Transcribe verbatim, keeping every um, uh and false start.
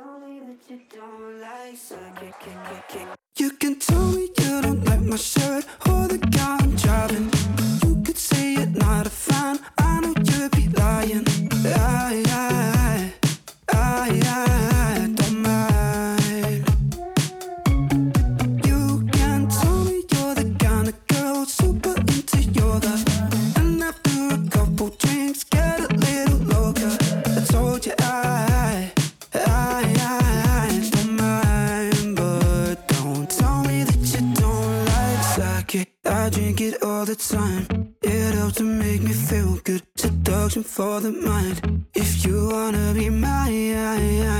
tell me that you don't like sake. You can tell me you don't like my shirt or the car I'm driving. You could say you're not a fan, I know you'd be lying. I, I, I, I don't mind. You can tell me you're the kind of girl super into yoga, and after a couple drinks get a little loca. I told you I, I, I don't mind, but don't tell me that you don't like sake. I drink it all the time. It helps to make me feel good. Seduction for the mind. If you wanna be mine,